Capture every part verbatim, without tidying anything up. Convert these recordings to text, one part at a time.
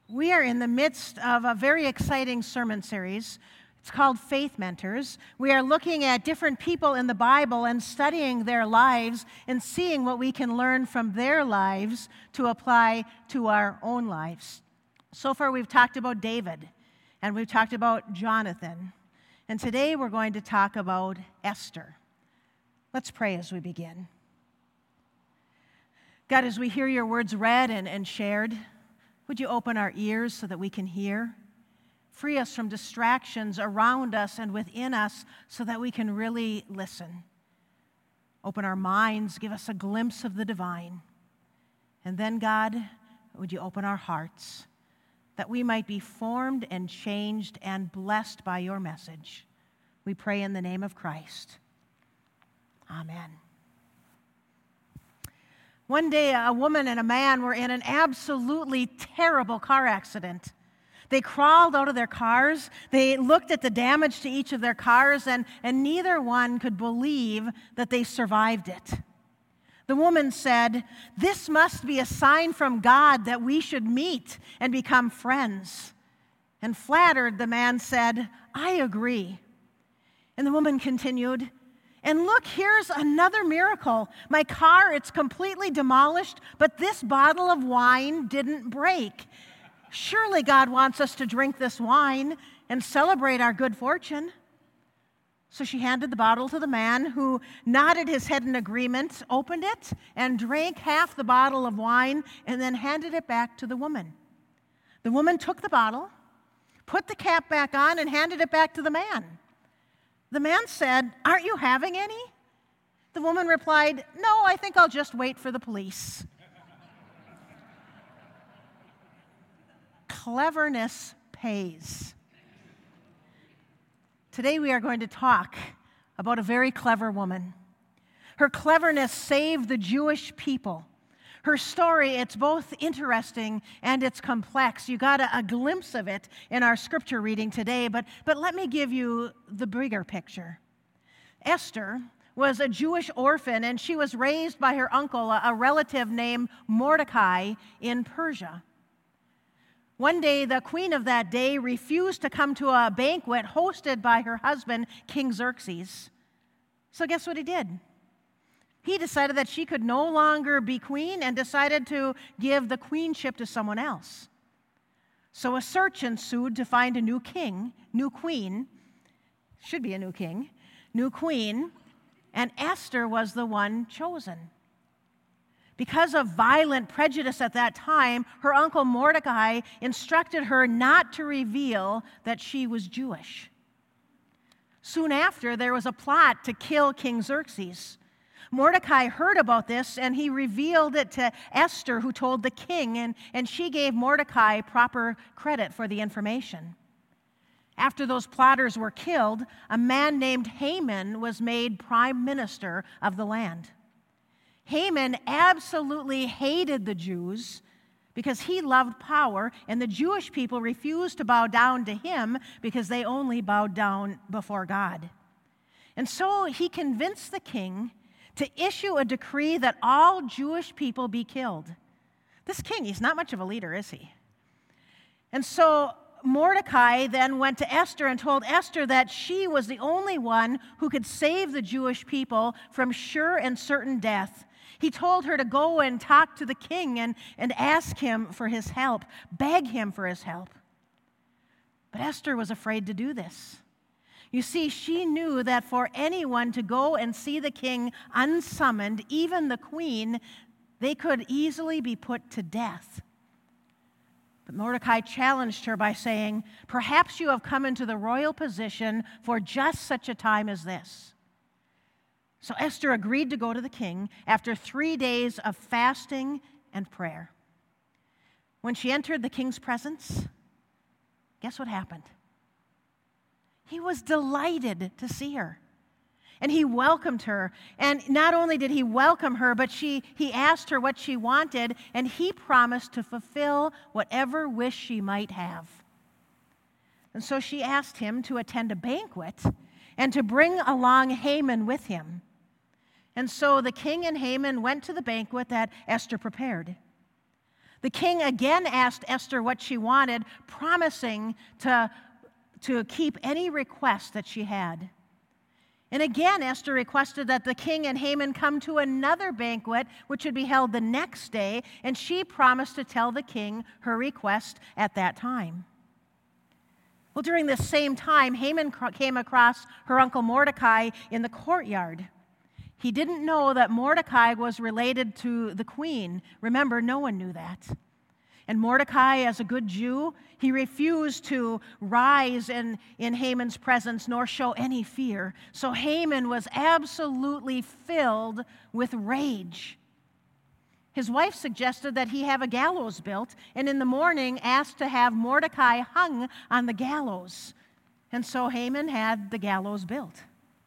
We are in the midst of a very exciting sermon series. It's called Faith Mentors. We are looking at different people in the Bible and studying their lives and seeing what we can learn from their lives to apply to our own lives. So far, we've talked about David, and we've talked about Jonathan. And today, we're going to talk about Esther. Let's pray as we begin. God, as we hear your words read and, and shared, would you open our ears so that we can hear? Free us from distractions around us and within us so that we can really listen. Open our minds, give us a glimpse of the divine. And then, God, would you open our hearts that we might be formed and changed and blessed by your message. We pray in the name of Christ. Amen. One day, a woman and a man were in an absolutely terrible car accident. They crawled out of their cars, they looked at the damage to each of their cars, and, and neither one could believe that they survived it. The woman said, "This must be a sign from God that we should meet and become friends." And flattered, the man said, "I agree." And the woman continued, "And look, here's another miracle. My car, it's completely demolished, but this bottle of wine didn't break. Surely God wants us to drink this wine and celebrate our good fortune." So she handed the bottle to the man, who nodded his head in agreement, opened it, and drank half the bottle of wine, and then handed it back to the woman. The woman took the bottle, put the cap back on, and handed it back to the man. The man said, "Aren't you having any?" The woman replied, "No, I think I'll just wait for the police." Cleverness pays. Today we are going to talk about a very clever woman. Her cleverness saved the Jewish people. Her story, it's both interesting and it's complex. You got a, a glimpse of it in our scripture reading today, but, but let me give you the bigger picture. Esther was a Jewish orphan, and she was raised by her uncle, a, a relative named Mordecai, in Persia. One day, the queen of that day refused to come to a banquet hosted by her husband, King Xerxes. So guess what he did? He decided that she could no longer be queen and decided to give the queenship to someone else. So a search ensued to find a new king, new queen, should be a new king, new queen, and Esther was the one chosen. Because of violent prejudice at that time, her uncle Mordecai instructed her not to reveal that she was Jewish. Soon after, there was a plot to kill King Xerxes. Mordecai heard about this, and he revealed it to Esther, who told the king, and, and she gave Mordecai proper credit for the information. After those plotters were killed, a man named Haman was made prime minister of the land. Haman absolutely hated the Jews because he loved power, and the Jewish people refused to bow down to him because they only bowed down before God. And so he convinced the king to issue a decree that all Jewish people be killed. This king, he's not much of a leader, is he? And so Mordecai then went to Esther and told Esther that she was the only one who could save the Jewish people from sure and certain death. He told her to go and talk to the king and, and ask him for his help, beg him for his help. But Esther was afraid to do this. You see, she knew that for anyone to go and see the king unsummoned, even the queen, they could easily be put to death. But Mordecai challenged her by saying, "Perhaps you have come into the royal position for just such a time as this." So Esther agreed to go to the king after three days of fasting and prayer. When she entered the king's presence, guess what happened? He was delighted to see her, and he welcomed her. And not only did he welcome her, but she, he asked her what she wanted, and he promised to fulfill whatever wish she might have. And so she asked him to attend a banquet and to bring along Haman with him. And so the king and Haman went to the banquet that Esther prepared. The king again asked Esther what she wanted, promising to, to keep any request that she had. And again, Esther requested that the king and Haman come to another banquet, which would be held the next day, and she promised to tell the king her request at that time. Well, during this same time, Haman came across her uncle Mordecai in the courtyard. He didn't know that Mordecai was related to the queen. Remember, no one knew that. And Mordecai, as a good Jew, he refused to rise in, in Haman's presence nor show any fear. So Haman was absolutely filled with rage. His wife suggested that he have a gallows built, and in the morning asked to have Mordecai hung on the gallows. And so Haman had the gallows built.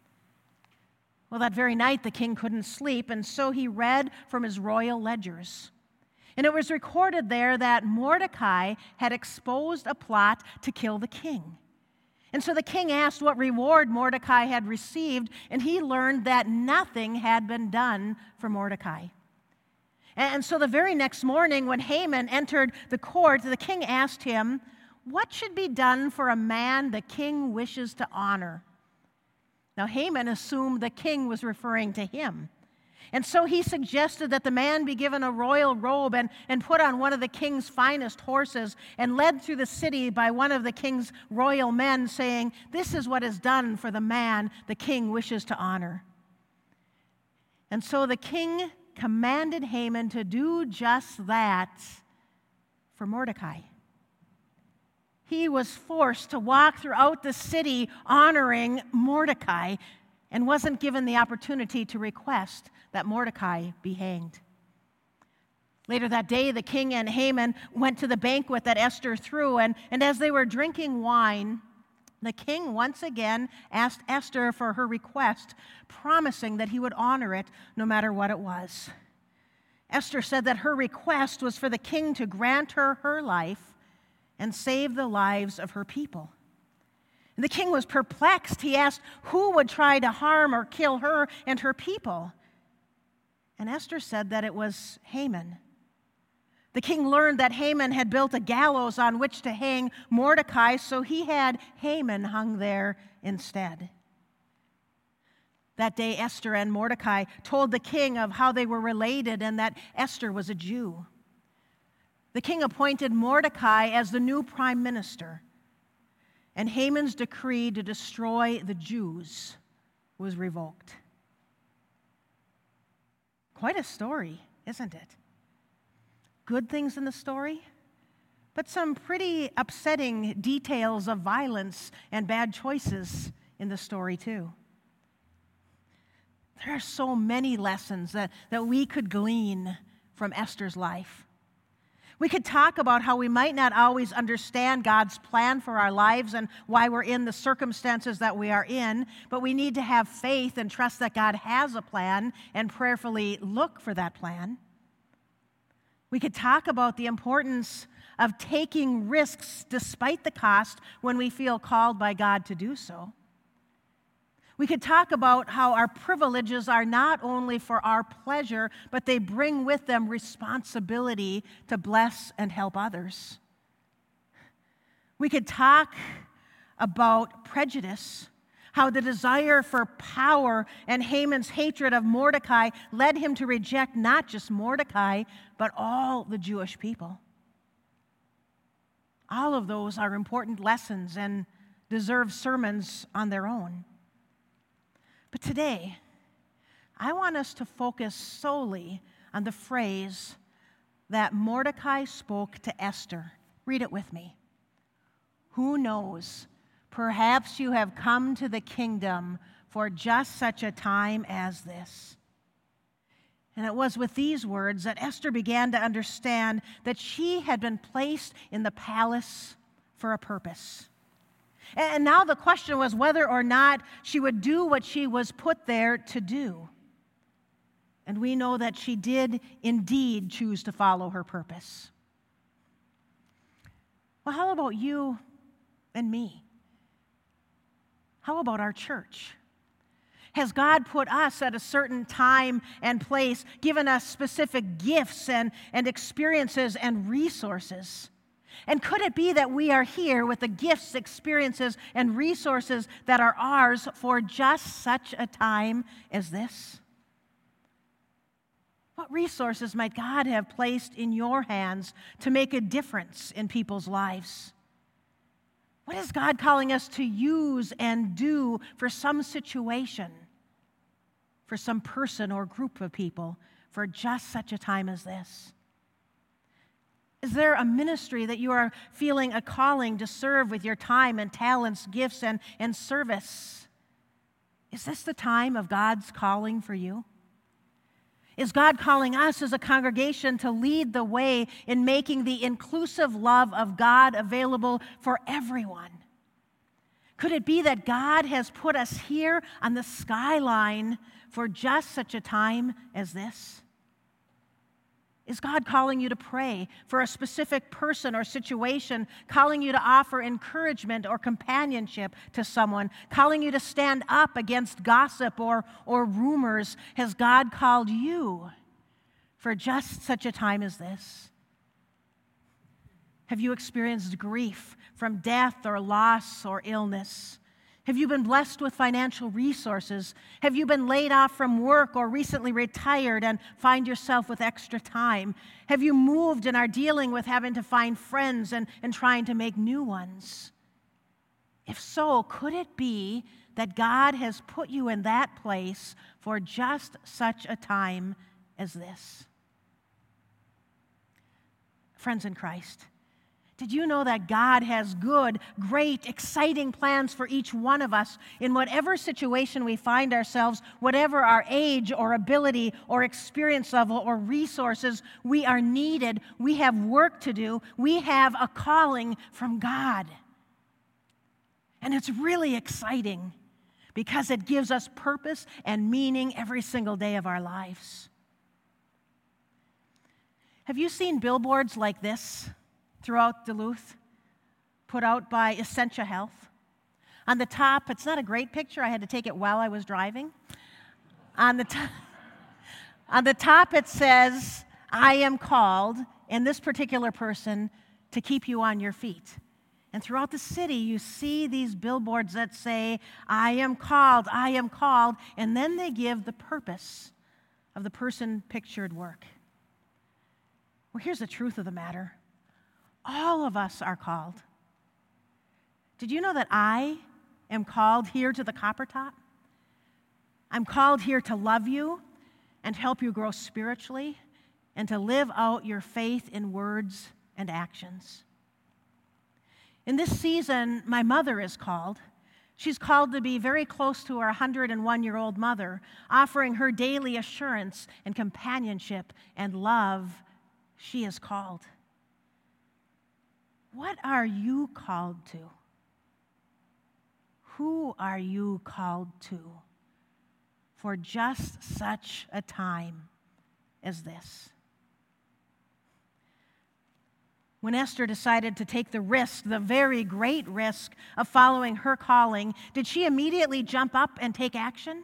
Well, that very night the king couldn't sleep, and so he read from his royal ledgers. And it was recorded there that Mordecai had exposed a plot to kill the king. And so the king asked what reward Mordecai had received, and he learned that nothing had been done for Mordecai. And so the very next morning, when Haman entered the court, the king asked him, "What should be done for a man the king wishes to honor?" Now Haman assumed the king was referring to him. And so he suggested that the man be given a royal robe and, and put on one of the king's finest horses and led through the city by one of the king's royal men, saying, "This is what is done for the man the king wishes to honor." And so the king commanded Haman to do just that for Mordecai. He was forced to walk throughout the city honoring Mordecai and wasn't given the opportunity to request that Mordecai be hanged. Later that day, the king and Haman went to the banquet that Esther threw, and, and as they were drinking wine, the king once again asked Esther for her request, promising that he would honor it no matter what it was. Esther said that her request was for the king to grant her her life and save the lives of her people. And the king was perplexed. He asked who would try to harm or kill her and her people. And Esther said that it was Haman. The king learned that Haman had built a gallows on which to hang Mordecai, so he had Haman hung there instead. That day, Esther and Mordecai told the king of how they were related and that Esther was a Jew. The king appointed Mordecai as the new prime minister, and Haman's decree to destroy the Jews was revoked. Quite a story, isn't it? Good things in the story, but some pretty upsetting details of violence and bad choices in the story too. There are so many lessons that, that we could glean from Esther's life. We could talk about how we might not always understand God's plan for our lives and why we're in the circumstances that we are in, but we need to have faith and trust that God has a plan and prayerfully look for that plan. We could talk about the importance of taking risks despite the cost when we feel called by God to do so. We could talk about how our privileges are not only for our pleasure, but they bring with them responsibility to bless and help others. We could talk about prejudice, how the desire for power and Haman's hatred of Mordecai led him to reject not just Mordecai, but all the Jewish people. All of those are important lessons and deserve sermons on their own. But today, I want us to focus solely on the phrase that Mordecai spoke to Esther. Read it with me. Who knows? Perhaps you have come to the kingdom for just such a time as this. And it was with these words that Esther began to understand that she had been placed in the palace for a purpose. And now the question was whether or not she would do what she was put there to do. And we know that she did indeed choose to follow her purpose. Well, how about you and me? How about our church? Has God put us at a certain time and place, given us specific gifts and, and experiences and resources? And could it be that we are here with the gifts, experiences, and resources that are ours for just such a time as this? What resources might God have placed in your hands to make a difference in people's lives? What is God calling us to use and do for some situation, for some person or group of people, for just such a time as this? Is there a ministry that you are feeling a calling to serve with your time and talents, gifts, and, and service? Is this the time of God's calling for you? Is God calling us as a congregation to lead the way in making the inclusive love of God available for everyone? Could it be that God has put us here on the skyline for just such a time as this? Is God calling you to pray for a specific person or situation, calling you to offer encouragement or companionship to someone, calling you to stand up against gossip or, or rumors? Has God called you for just such a time as this? Have you experienced grief from death or loss or illness? Have you been blessed with financial resources? Have you been laid off from work or recently retired and find yourself with extra time? Have you moved and are dealing with having to find friends and, and trying to make new ones? If so, could it be that God has put you in that place for just such a time as this? Friends in Christ, did you know that God has good, great, exciting plans for each one of us in whatever situation we find ourselves, whatever our age or ability or experience level or resources? We are needed. We have work to do. We have a calling from God. And it's really exciting because it gives us purpose and meaning every single day of our lives. Have you seen billboards like this throughout Duluth, put out by Essentia Health? On the top, it's not a great picture. I had to take it while I was driving. On the, to- on the top, it says, "I am called," and this particular person, to keep you on your feet. And throughout the city, you see these billboards that say, "I am called, I am called," and then they give the purpose of the person pictured work. Well, here's the truth of the matter. All of us are called. Did you know that I am called here to the Copper Top? I'm called here to love you and help you grow spiritually and to live out your faith in words and actions. In this season, my mother is called. She's called to be very close to her one hundred one-year-old mother, offering her daily assurance and companionship and love. She is called. What are you called to? Who are you called to for just such a time as this? When Esther decided to take the risk, the very great risk of following her calling, did she immediately jump up and take action?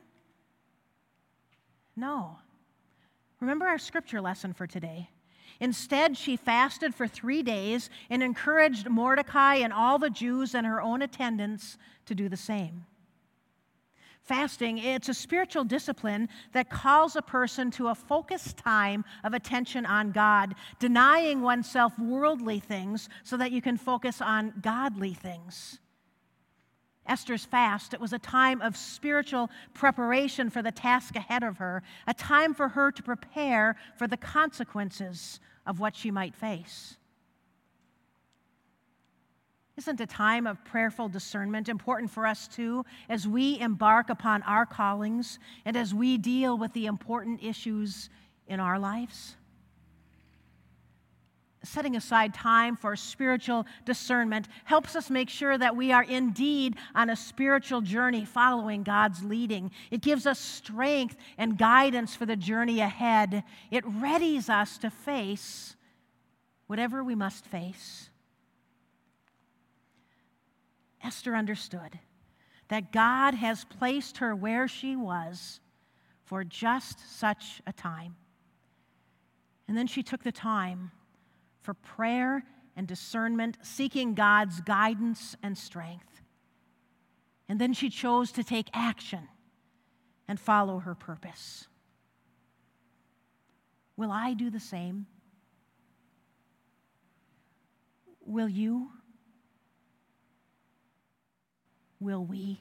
No. Remember our scripture lesson for today. Instead, she fasted for three days and encouraged Mordecai and all the Jews and her own attendants to do the same. Fasting, it's a spiritual discipline that calls a person to a focused time of attention on God, denying oneself worldly things so that you can focus on godly things. Esther's fast, it was a time of spiritual preparation for the task ahead of her, a time for her to prepare for the consequences of what she might face. Isn't a time of prayerful discernment important for us too, as we embark upon our callings and as we deal with the important issues in our lives? Setting aside time for spiritual discernment helps us make sure that we are indeed on a spiritual journey following God's leading. It gives us strength and guidance for the journey ahead. It readies us to face whatever we must face. Esther understood that God has placed her where she was for just such a time. And then she took the time for prayer and discernment, seeking God's guidance and strength. And then she chose to take action and follow her purpose. Will I do the same? Will you? Will we?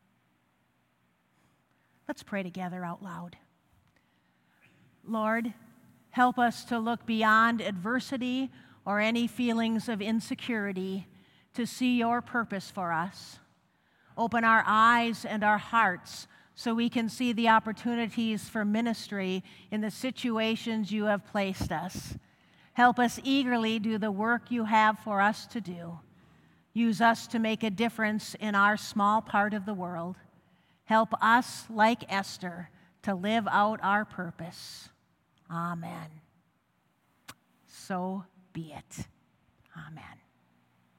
Let's pray together out loud. Lord, help us to look beyond adversity or any feelings of insecurity to see your purpose for us. Open our eyes and our hearts so we can see the opportunities for ministry in the situations you have placed us. Help us eagerly do the work you have for us to do. Use us to make a difference in our small part of the world. Help us, like Esther, to live out our purpose. Amen. So be it. Amen.